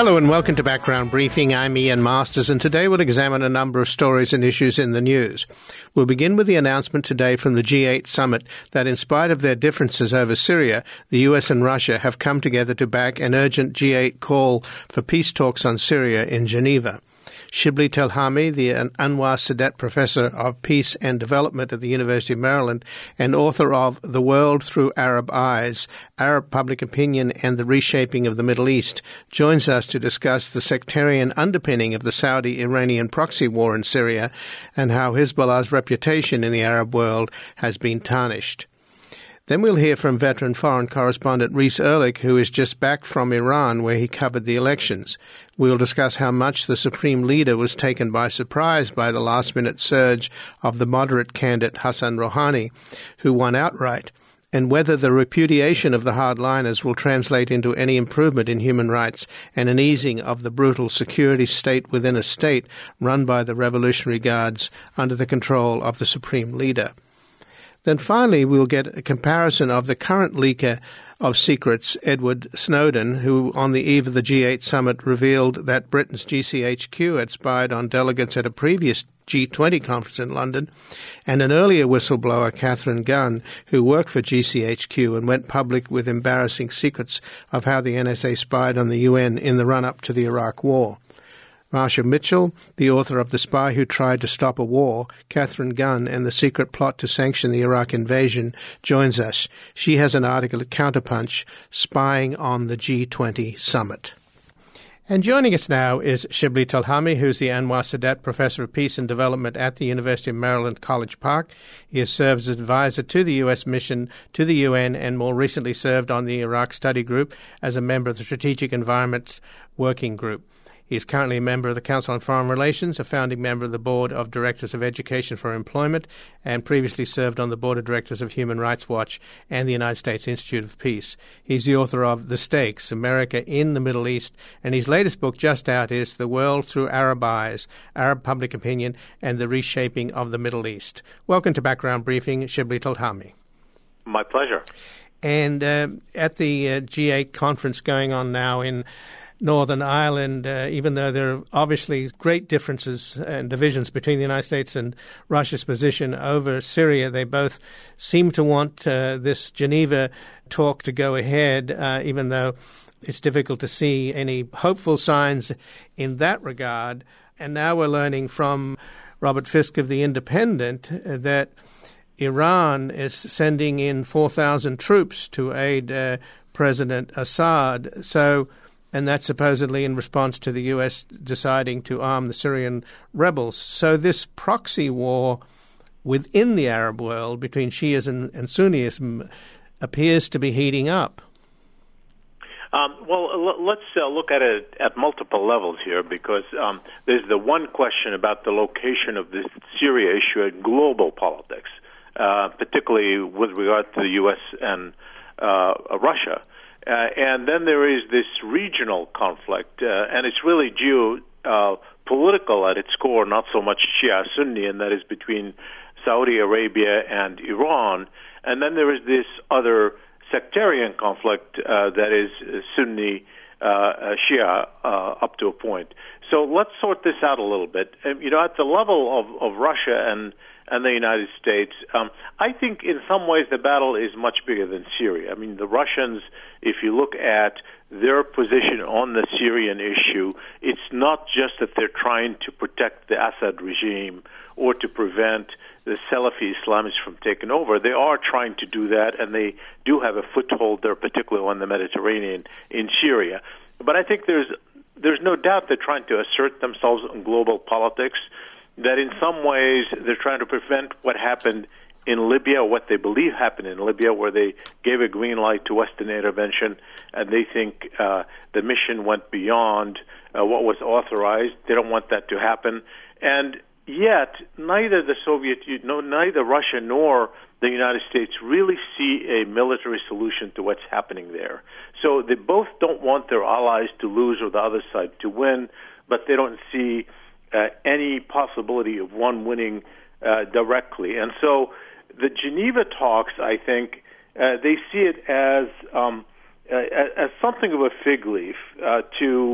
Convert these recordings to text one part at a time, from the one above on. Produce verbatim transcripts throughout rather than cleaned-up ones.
Hello and welcome to Background Briefing. I'm Ian Masters, and today we'll examine a number of stories and issues in the news. We'll begin with the announcement today from the G eight summit that in spite of their differences over Syria, the U S and Russia have come together to back an urgent G eight call for peace talks on Syria in Geneva. Shibli Telhami, the Anwar Sadat Professor of Peace and Development at the University of Maryland and author of The World Through Arab Eyes, Arab Public Opinion and the Reshaping of the Middle East, joins us to discuss the sectarian underpinning of the Saudi-Iranian proxy war in Syria and how Hezbollah's reputation in the Arab world has been tarnished. Then we'll hear from veteran foreign correspondent Reese Erlich, who is just back from Iran, where he covered the elections. We'll discuss how much the Supreme Leader was taken by surprise by the last-minute surge of the moderate candidate Hassan Rouhani, who won outright, and whether the repudiation of the hardliners will translate into any improvement in human rights and an easing of the brutal security state within a state run by the Revolutionary Guards under the control of the Supreme Leader. Then finally, we'll get a comparison of the current leaker of secrets, Edward Snowden, who on the eve of the G eight summit revealed that Britain's G C H Q had spied on delegates at a previous G twenty conference in London, and an earlier whistleblower, Catherine Gunn, who worked for G C H Q and went public with embarrassing secrets of how the N S A spied on the U N in the run-up to the Iraq War. Marsha Mitchell, the author of The Spy Who Tried to Stop a War, Catherine Gunn, and the Secret Plot to Sanction the Iraq Invasion, joins us. She has an article at Counterpunch, Spying on the G twenty Summit. And joining us now is Shibli Telhami, who's the Anwar Sadat Professor of Peace and Development at the University of Maryland, College Park. He has served as advisor to the U S mission to the U N and more recently served on the Iraq Study Group as a member of the Strategic Environments Working Group. He is currently a member of the Council on Foreign Relations, a founding member of the Board of Directors of Education for Employment, and previously served on the Board of Directors of Human Rights Watch and the United States Institute of Peace. He's the author of The Stakes, America in the Middle East, and his latest book just out is The World Through Arab Eyes, Arab Public Opinion and the Reshaping of the Middle East. Welcome to Background Briefing, Shibli Telhami. My pleasure. And uh, at the uh, G eight conference going on now in Northern Ireland, uh, even though there are obviously great differences and divisions between the United States and Russia's position over Syria, they both seem to want uh, this Geneva talk to go ahead, uh, even though it's difficult to see any hopeful signs in that regard. And now we're learning from Robert Fisk of The Independent uh, that Iran is sending in four thousand troops to aid uh, President Assad. So And that's supposedly in response to the U S deciding to arm the Syrian rebels. So this proxy war within the Arab world between Shias and, and Sunnism appears to be heating up. Um, well, l- let's uh, look at it at multiple levels here, because um, there's the one question about the location of this Syria issue in global politics, uh, particularly with regard to the U S and uh, Russia. Uh, and then there is this regional conflict, uh, and it's really geopolitical uh, at its core, not so much Shia-Sunni, and that is between Saudi Arabia and Iran. And then there is this other sectarian conflict uh, that is Sunni uh, Shia uh, up to a point. So let's sort this out a little bit. Um, you know, at the level of, of Russia and and the United States, um, I think in some ways the battle is much bigger than Syria. I mean, the Russians, if you look at their position on the Syrian issue, it's not just that they're trying to protect the Assad regime or to prevent the Salafi Islamists from taking over. They are trying to do that, and they do have a foothold there, particularly on the Mediterranean in Syria. But I think there's there's no doubt they're trying to assert themselves in global politics, that in some ways they're trying to prevent what happened in Libya, what they believe happened in Libya, where they gave a green light to Western intervention, and they think uh, the mission went beyond uh, what was authorized. They don't want that to happen. And yet, neither the Soviet Union, no, neither Russia nor the United States really see a military solution to what's happening there. So they both don't want their allies to lose or the other side to win, but they don't see uh, any possibility of one winning uh, directly. And so the Geneva talks, I think, uh, they see it as um, uh, as something of a fig leaf uh, to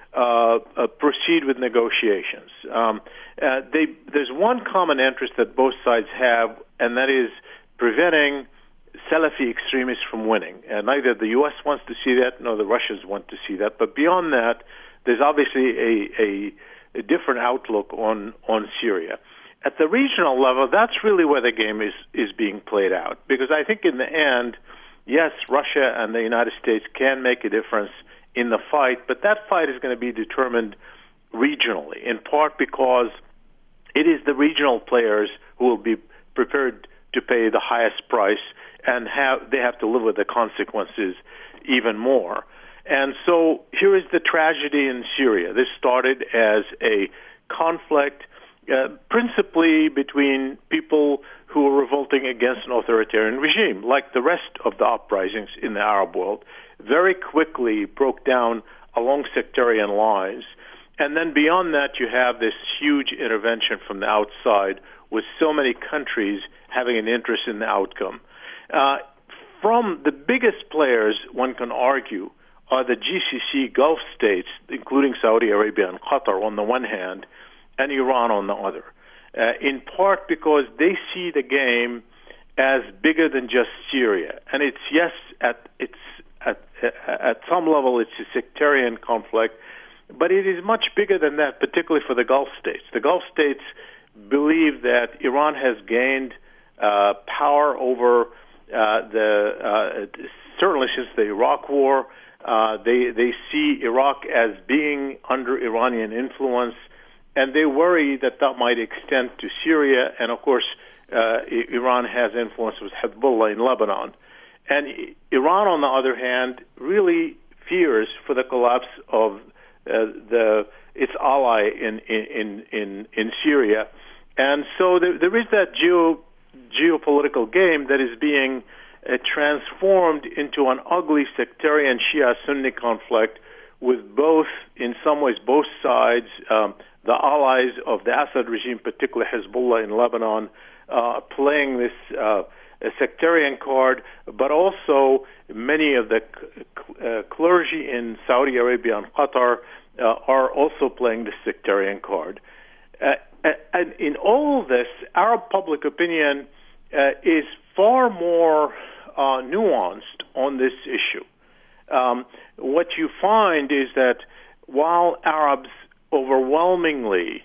uh, uh, proceed with negotiations. Um, uh, they, there's one common interest that both sides have, and that is preventing Salafi extremists from winning. And neither the U S wants to see that, nor the Russians want to see that. But beyond that, there's obviously a, a, a different outlook on, on Syria. At the regional level, that's really where the game is, is being played out. Because I think in the end, yes, Russia and the United States can make a difference in the fight, but that fight is going to be determined regionally, in part because it is the regional players who will be prepared to pay the highest price, and have they have to live with the consequences even more. And so here is the tragedy in Syria. This started as a conflict uh, principally between people who were revolting against an authoritarian regime, like the rest of the uprisings in the Arab world. Very quickly broke down along sectarian lines. And then beyond that, you have this huge intervention from the outside, with so many countries having an interest in the outcome. Uh, from the biggest players, one can argue, are the G C C Gulf states, including Saudi Arabia and Qatar on the one hand, and Iran on the other, uh, in part because they see the game as bigger than just Syria. And it's, yes, at it's at, at some level it's a sectarian conflict, but it is much bigger than that, particularly for the Gulf states. The Gulf states believe that Iran has gained uh, power over uh, the uh, certainly since the Iraq War. Uh, they they see Iraq as being under Iranian influence, and they worry that that might extend to Syria. And of course, uh, Iran has influence with Hezbollah in Lebanon. And Iran, on the other hand, really fears for the collapse of uh, the its ally in in in in Syria. And so there, there is that geo, geopolitical game that is being uh, transformed into an ugly sectarian Shia-Sunni conflict, with both, in some ways, both sides, um, the allies of the Assad regime, particularly Hezbollah in Lebanon, uh, playing this uh, sectarian card, but also many of the uh, clergy in Saudi Arabia and Qatar uh, are also playing the sectarian card. Uh, And in all of this, Arab public opinion uh, is far more uh, nuanced on this issue. Um, what you find is that while Arabs overwhelmingly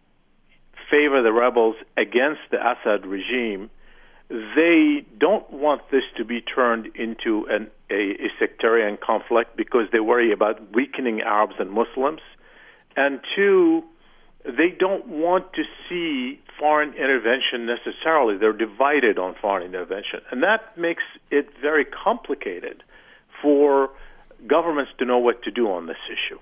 favor the rebels against the Assad regime, they don't want this to be turned into an, a, a sectarian conflict because they worry about weakening Arabs and Muslims. And two, they don't want to see foreign intervention necessarily. They're divided on foreign intervention. And that makes it very complicated for governments to know what to do on this issue.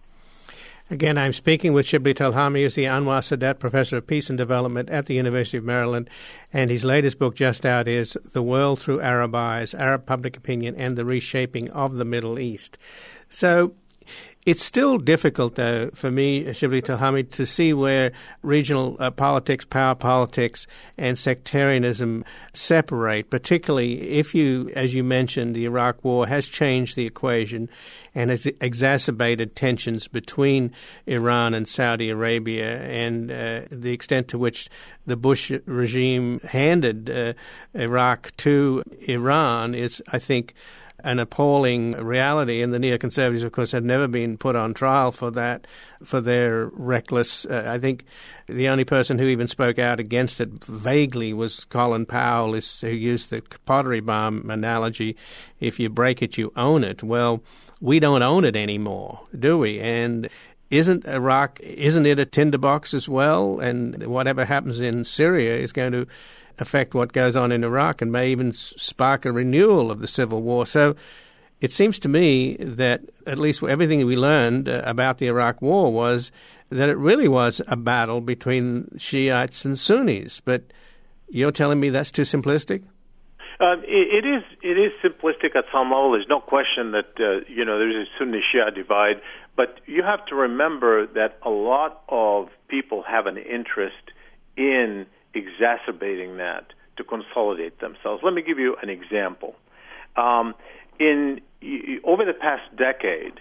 Again, I'm speaking with Shibli Talhami, who's the Anwar Sadat Professor of Peace and Development at the University of Maryland, and his latest book just out is The World Through Arab Eyes, Arab Public Opinion and the Reshaping of the Middle East. So it's still difficult, though, for me, Shibli Talhami, to see where regional uh, politics, power politics, and sectarianism separate, particularly if you, as you mentioned, the Iraq War has changed the equation and has exacerbated tensions between Iran and Saudi Arabia, and uh, the extent to which the Bush regime handed uh, Iraq to Iran is, I think, an appalling reality, and the neoconservatives, of course, have never been put on trial for that, for their reckless. Uh, I think the only person who even spoke out against it vaguely was Colin Powell, who used the pottery bomb analogy. If you break it, you own it. Well, we don't own it anymore, do we? And isn't Iraq, isn't it a tinderbox as well? And whatever happens in Syria is going to affect what goes on in Iraq and may even spark a renewal of the civil war. So it seems to me that at least everything we learned uh, about the Iraq war was that it really was a battle between Shiites and Sunnis. But you're telling me that's too simplistic? Uh, it, it is. It is simplistic at some level. There's no question that uh, you know there's a Sunni-Shia divide, but you have to remember that a lot of people have an interest in exacerbating that to consolidate themselves. Let me give you an example. Um, in over the past decade,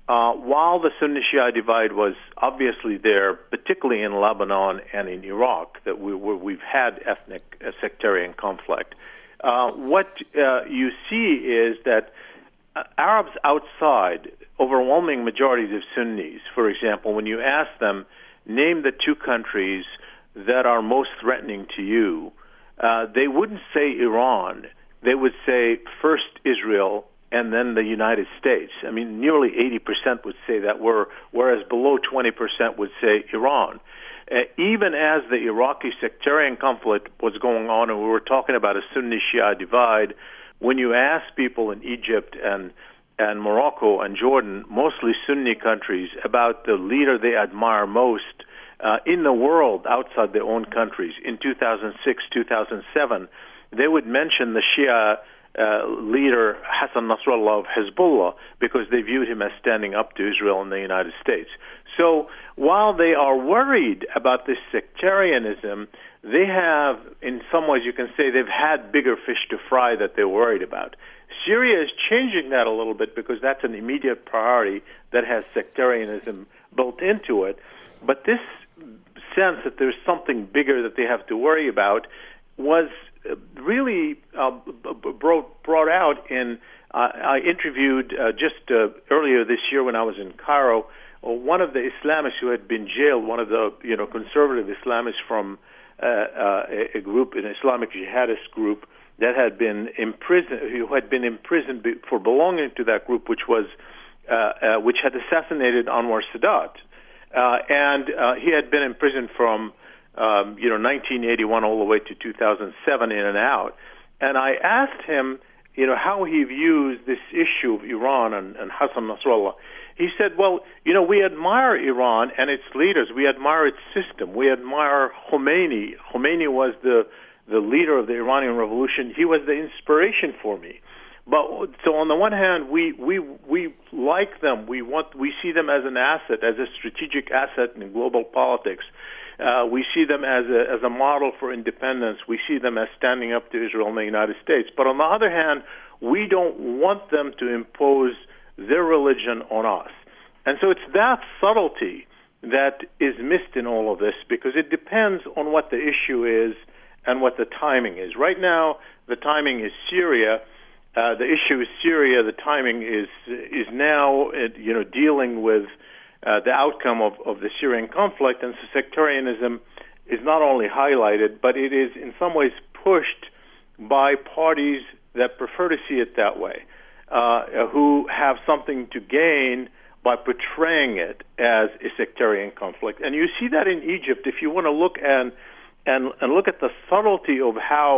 uh, while the Sunni-Shia divide was obviously there, particularly in Lebanon and in Iraq, that we, where we've had ethnic uh, sectarian conflict, uh, what uh, you see is that uh, Arabs outside, overwhelming majorities of Sunnis, for example, when you ask them, name the two countries that are most threatening to you, uh, they wouldn't say Iran. They would say first Israel and then the United States. I mean, nearly eighty percent would say that, whereas below twenty percent would say Iran. Uh, even as the Iraqi sectarian conflict was going on, and we were talking about a Sunni-Shia divide, when you ask people in Egypt and and Morocco and Jordan, mostly Sunni countries, about the leader they admire most uh, in the world outside their own countries, in two thousand six, two thousand seven, they would mention the Shia uh, leader Hassan Nasrallah of Hezbollah because they viewed him as standing up to Israel and the United States. So while they are worried about this sectarianism, they have, in some ways you can say, they've had bigger fish to fry that they're worried about. Syria is changing that a little bit because that's an immediate priority that has sectarianism built into it. But this sense that there's something bigger that they have to worry about was really uh, brought, brought out in, uh, I interviewed uh, just uh, earlier this year when I was in Cairo, uh, one of the Islamists who had been jailed, one of the you know conservative Islamists from uh, uh, a group, an Islamic jihadist group, that had been imprisoned, who had been imprisoned for belonging to that group, which was, uh, uh, which had assassinated Anwar Sadat, uh, and uh, he had been in prison from, um, you know, nineteen eighty-one all the way to two thousand seven, in and out. And I asked him, you know, how he views this issue of Iran and, and Hassan Nasrallah. He said, well, you know, we admire Iran and its leaders. We admire its system. We admire Khomeini. Khomeini was the the leader of the Iranian Revolution. He was the inspiration for me. But so on the one hand, we we we like them. We want we see them as an asset, as a strategic asset in global politics. Uh, we see them as a as a model for independence. We see them as standing up to Israel and the United States. But on the other hand, we don't want them to impose their religion on us. And so it's that subtlety that is missed in all of this, because it depends on what the issue is and what the timing is. Right now, the timing is Syria. Uh, the issue is Syria. The timing is is now, uh, you know, dealing with uh, the outcome of, of the Syrian conflict. And so sectarianism is not only highlighted, but it is in some ways pushed by parties that prefer to see it that way, uh, who have something to gain by portraying it as a sectarian conflict. And you see that in Egypt. If you want to look and And, and look at the subtlety of how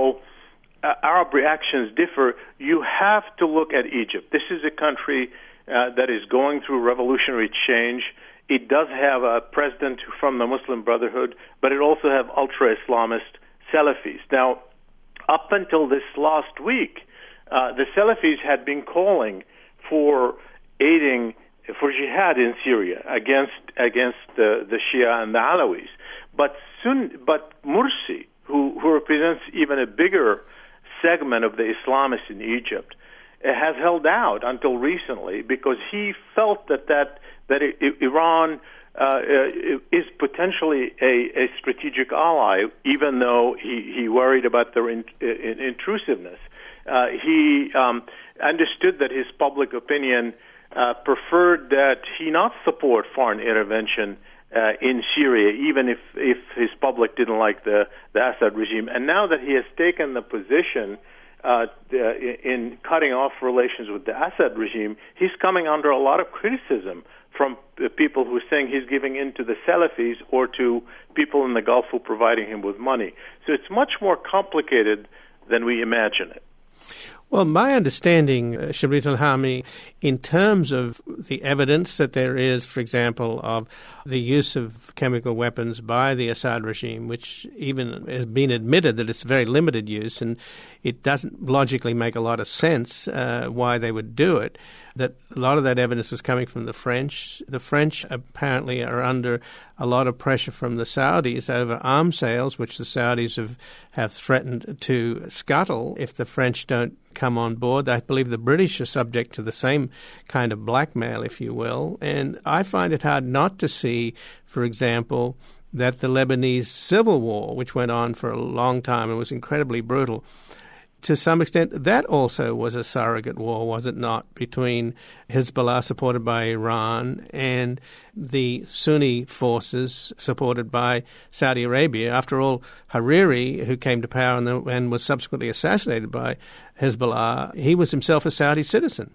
uh, Arab reactions differ, you have to look at Egypt. This is a country uh, that is going through revolutionary change. It does have a president from the Muslim Brotherhood, but it also have ultra-Islamist Salafis. Now, up until this last week, uh, the Salafis had been calling for aiding, for jihad in Syria against against the, the Shia and the Alawis. But soon, but Morsi, who, who represents even a bigger segment of the Islamists in Egypt, has held out until recently because he felt that that, that Iran uh, is potentially a, a strategic ally, even though he, he worried about their in, in, intrusiveness. Uh, he um, understood that his public opinion uh, preferred that he not support foreign intervention Uh, in Syria, even if, if his public didn't like the, the Assad regime. And now that he has taken the position uh, in cutting off relations with the Assad regime, he's coming under a lot of criticism from people who are saying he's giving in to the Salafis or to people in the Gulf who are providing him with money. So it's much more complicated than we imagine it. Well, my understanding, uh, Shabrit Alhami, in terms of the evidence that there is, for example, of the use of chemical weapons by the Assad regime, which even has been admitted that it's very limited use, and it doesn't logically make a lot of sense uh, why they would do it, that a lot of that evidence was coming from the French. The French apparently are under a lot of pressure from the Saudis over arms sales, which the Saudis have, have threatened to scuttle if the French don't come on board. I believe the British are subject to the same kind of blackmail, if you will. And I find it hard not to see, for example, that the Lebanese civil war, which went on for a long time and was incredibly brutal, to some extent, that also was a surrogate war, was it not, between Hezbollah, supported by Iran, and the Sunni forces supported by Saudi Arabia. After all, Hariri, who came to power and, the, and was subsequently assassinated by Hezbollah, he was himself a Saudi citizen.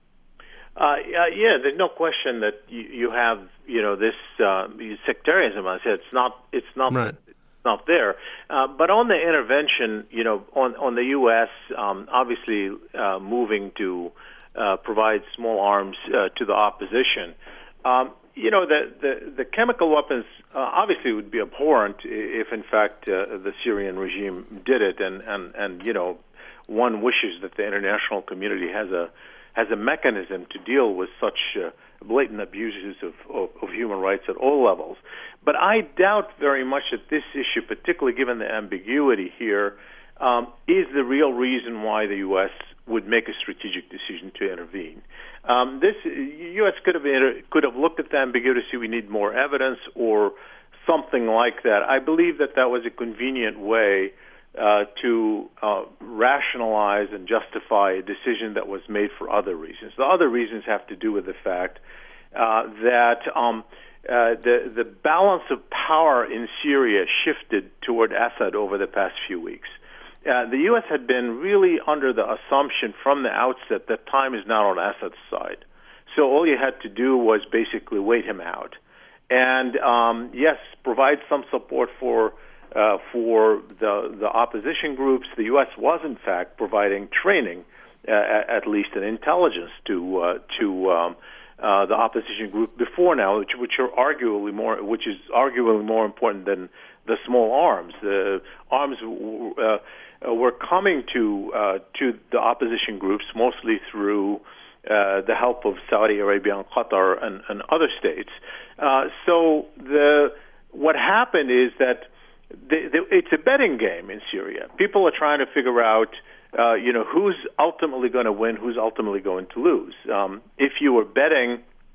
Uh, yeah, there's no question that you, you have, you know, this uh, sectarianism. I said it's not, it's not. Right. Not there, uh, but on the intervention, you know, on on the U S, um, obviously uh, moving to uh, provide small arms uh, to the opposition. Um, you know, the the, the chemical weapons uh, obviously would be abhorrent if, in fact, uh, the Syrian regime did it, and, and, and you know, one wishes that the international community has a has a mechanism to deal with such uh, blatant abuses of, of, of human rights at all levels. But I doubt very much that this issue, particularly given the ambiguity here, um, is the real reason why the U S would make a strategic decision to intervene. Um, this U S could have inter- could have looked at the ambiguity, see we need more evidence or something like that. I believe that that was a convenient way uh, to uh, rationalize and justify a decision that was made for other reasons. The other reasons have to do with the fact uh, that um, Uh, the the balance of power in Syria shifted toward Assad over the past few weeks. Uh, the U S had been really under the assumption from the outset that time is not on Assad's side. So all you had to do was basically wait him out, and um, yes, provide some support for uh, for the the opposition groups. The U S was in fact providing training, uh, at least an intelligence to uh, to um, Uh, the opposition group before now, which, which are arguably more, which is arguably more important than the small arms. The arms uh, were coming to uh, to the opposition groups mostly through uh, the help of Saudi Arabia and Qatar and, and other states. Uh, so the what happened is that the, the, it's a betting game in Syria. People are trying to figure out. Uh, you know, who's ultimately going to win, who's ultimately going to lose. Um, if you were betting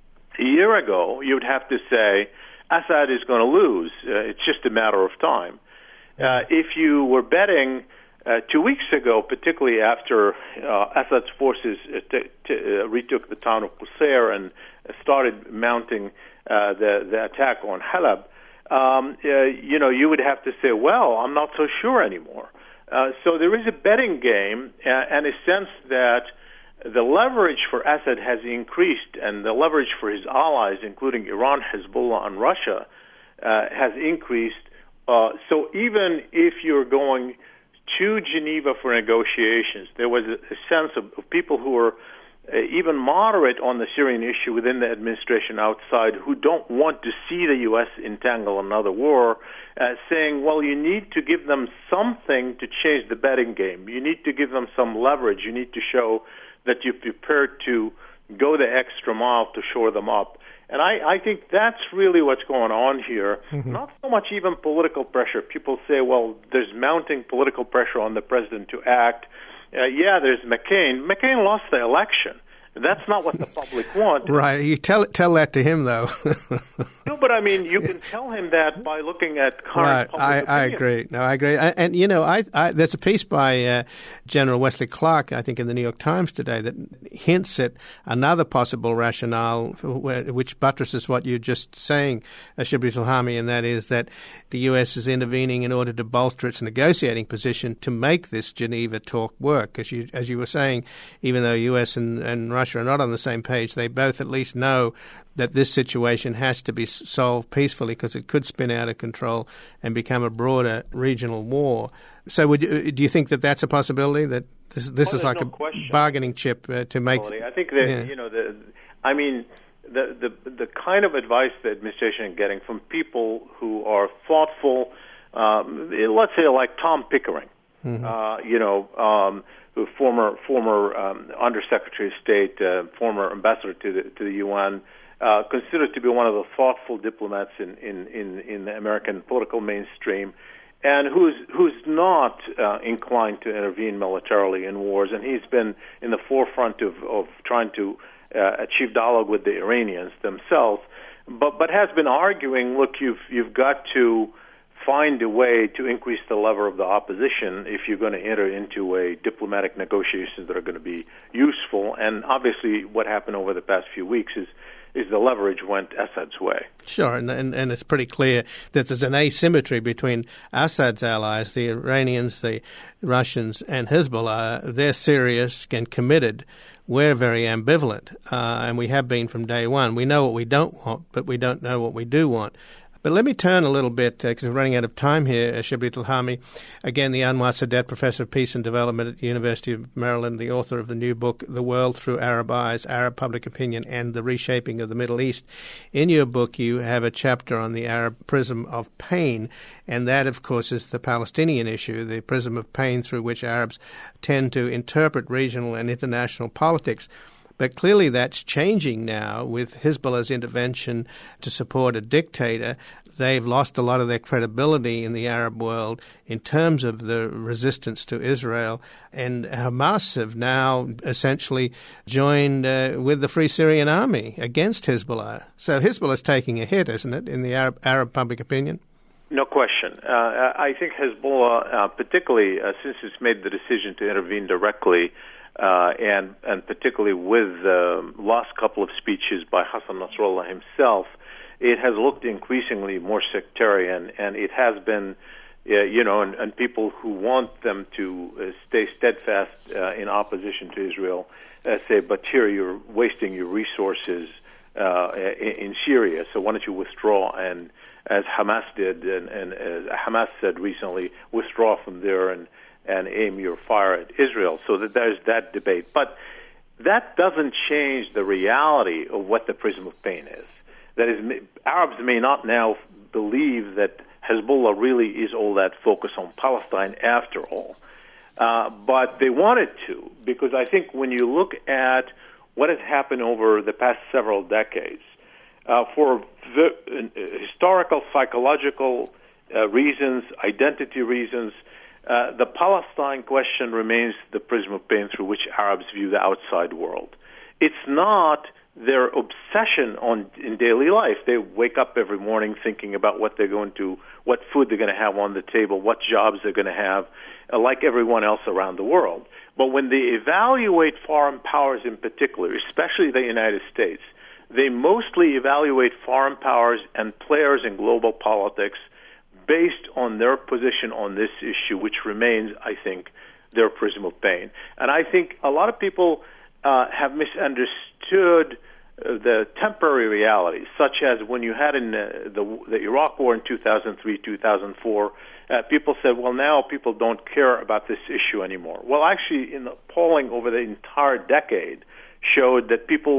a year ago, you would have to say, Assad is going to lose. Uh, it's just a matter of time. Uh, if you were betting uh, two weeks ago, particularly after uh, Assad's forces uh, t- t- uh, retook the town of Qusair and started mounting uh, the, the attack on Halab, um, uh, you know, you would have to say, well, I'm not so sure anymore. Uh, so there is a betting game uh, and a sense that the leverage for Assad has increased, and the leverage for his allies, including Iran, Hezbollah, and Russia, uh, has increased. Uh, so even if you're going to Geneva for negotiations, there was a, a sense of, of people who are uh, even moderate on the Syrian issue within the administration outside who don't want to see the U S entangle another war, uh, saying, well, you need to give them something to change the betting game. You need to give them some leverage. You need to show that you're prepared to go the extra mile to shore them up. And I, I think that's really what's going on here. Mm-hmm. Not so much even political pressure. People say, well, there's mounting political pressure on the president to act. Uh, yeah, there's McCain. McCain lost the election. That's not what the public want. Right. You tell tell that to him, though. No, but I mean, you can tell him that by looking at current right. public I, opinion. I agree. No, I agree. I, and, you know, I, I there's a piece by uh, General Wesley Clark, I think, in the New York Times today that hints at another possible rationale which buttresses what you're just saying, uh, Shibli Ilhami, and that is that the U S is intervening in order to bolster its negotiating position to make this Geneva talk work. As you, as you were saying, even though U S and, and Russia are not on the same page, they both at least know that this situation has to be solved peacefully because it could spin out of control and become a broader regional war. So would you, do you think that that's a possibility, that this, this well, is like no a question. bargaining chip uh, to make... I think that, yeah. you know, the, I mean, the, the the kind of advice the administration is getting from people who are thoughtful, um, let's say like Tom Pickering, mm-hmm. uh, you know, um, who former former um, Undersecretary of State, uh, former ambassador to the to the U N, uh, considered to be one of the thoughtful diplomats in in, in, in the American political mainstream, and who's who's not uh, inclined to intervene militarily in wars, and he's been in the forefront of, of trying to uh, achieve dialogue with the Iranians themselves, but but has been arguing, look, you've you've got to find a way to increase the lever of the opposition if you're going to enter into a diplomatic negotiations that are going to be useful. And obviously, what happened over the past few weeks is is the leverage went Assad's way. Sure, and, and and it's pretty clear that there's an asymmetry between Assad's allies, the Iranians, the Russians, and Hezbollah. They're serious and committed. We're very ambivalent, uh, and we have been from day one. We know what we don't want, but we don't know what we do want. But let me turn a little bit, because uh, we're running out of time here, Shibli Ilhami. Again, the Anwar Sadat Professor of Peace and Development at the University of Maryland, the author of the new book, The World Through Arab Eyes, Arab Public Opinion and the Reshaping of the Middle East. In your book, you have a chapter on the Arab prism of pain, and that, of course, is the Palestinian issue, the prism of pain through which Arabs tend to interpret regional and international politics. But clearly that's changing now with Hezbollah's intervention to support a dictator. They've lost a lot of their credibility in the Arab world in terms of the resistance to Israel. And Hamas have now essentially joined uh, with the Free Syrian Army against Hezbollah. So Hezbollah's taking a hit, isn't it, in the Arab, Arab public opinion? No question. Uh, I think Hezbollah, uh, particularly uh, since it's made the decision to intervene directly, Uh, and and particularly with the last couple of speeches by Hassan Nasrallah himself, it has looked increasingly more sectarian, and it has been, uh, you know, and, and people who want them to uh, stay steadfast uh, in opposition to Israel uh, say, but here you're wasting your resources uh, in, in Syria, so why don't you withdraw? And as Hamas did, and, and as Hamas said recently, withdraw from there and and aim your fire at Israel, so that there's that debate. But that doesn't change the reality of what the prism of pain is. That is, Arabs may not now believe that Hezbollah really is all that focused on Palestine after all, uh, but they wanted to, because I think when you look at what has happened over the past several decades, uh, for the, uh, historical, psychological uh, reasons, identity reasons, Uh, the Palestine question remains the prism of pain through which Arabs view the outside world. It's not their obsession on in daily life. They wake up every morning thinking about what they're going to, what food they're going to have on the table, what jobs they're going to have, uh, like everyone else around the world. But when they evaluate foreign powers in particular, especially the United States, they mostly evaluate foreign powers and players in global politics based on their position on this issue, which remains, I think, their prism of pain. And I think a lot of people uh, have misunderstood uh, the temporary realities, such as when you had in uh, the, the Iraq War in two thousand three, two thousand four, uh, people said, well, now people don't care about this issue anymore. Well, actually, in the polling over the entire decade showed that people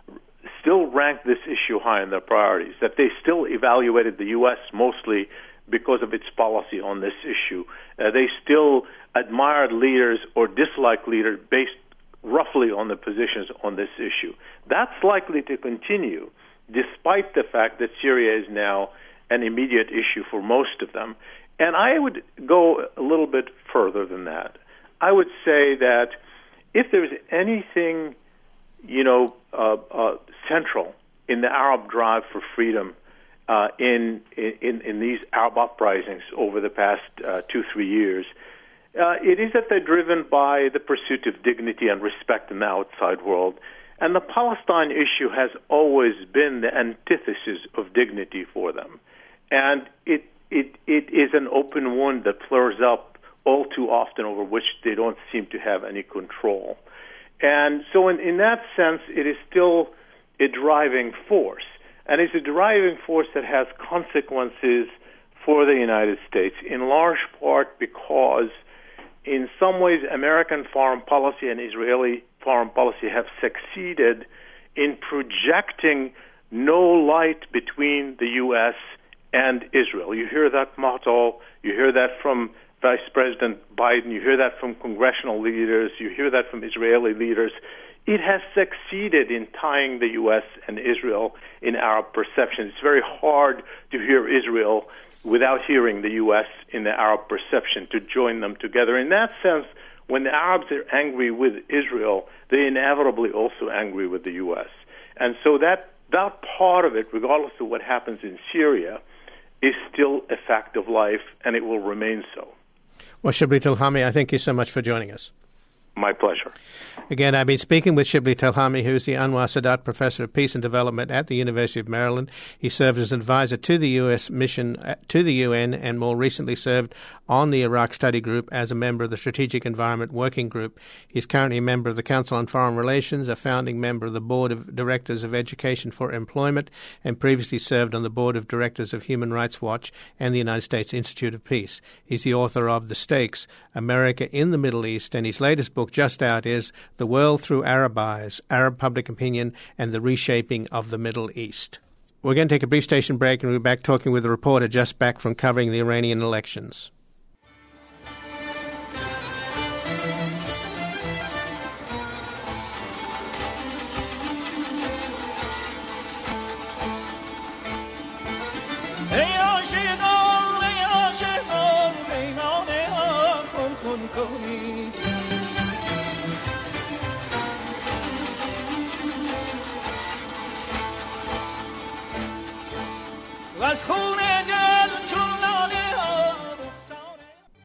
still ranked this issue high in their priorities, that they still evaluated the U S mostly because of its policy on this issue. Uh, they still admired leaders or disliked leaders based roughly on the positions on this issue. That's likely to continue, despite the fact that Syria is now an immediate issue for most of them. And I would go a little bit further than that. I would say that if there's anything, you know, uh, uh, central in the Arab drive for freedom, Uh, in, in in these Arab uprisings over the past uh, two, three years, uh, it is that they're driven by the pursuit of dignity and respect in the outside world. And the Palestine issue has always been the antithesis of dignity for them. And it it it is an open wound that flares up all too often, over which they don't seem to have any control. And so in, in that sense, it is still a driving force. And it's a driving force that has consequences for the United States, in large part because in some ways American foreign policy and Israeli foreign policy have succeeded in projecting no light between the U S and Israel. You hear that motto, you hear that from Vice President Biden, you hear that from congressional leaders, you hear that from Israeli leaders. It has succeeded in tying the U S and Israel in Arab perception. It's very hard to hear Israel without hearing the U S in the Arab perception, to join them together. In that sense, when the Arabs are angry with Israel, they're inevitably also angry with the U S. And so that, that part of it, regardless of what happens in Syria, is still a fact of life, and it will remain so. Well, Shibli Tilhami, I thank you so much for joining us. My pleasure. Again, I've been speaking with Shibli Tilhami, who is the Anwar Sadat Professor of Peace and Development at the University of Maryland. He served as an advisor to the U S mission to the U N and more recently served on the Iraq Study Group as a member of the Strategic Environment Working Group. He's currently a member of the Council on Foreign Relations, a founding member of the Board of Directors of Education for Employment, and previously served on the Board of Directors of Human Rights Watch and the United States Institute of Peace. He's the author of The Stakes, America in the Middle East, and his latest book just out is The World Through Arab Eyes, Arab Public Opinion and the Reshaping of the Middle East. We're going to take a brief station break and we'll be back talking with a reporter just back from covering the Iranian elections. از خون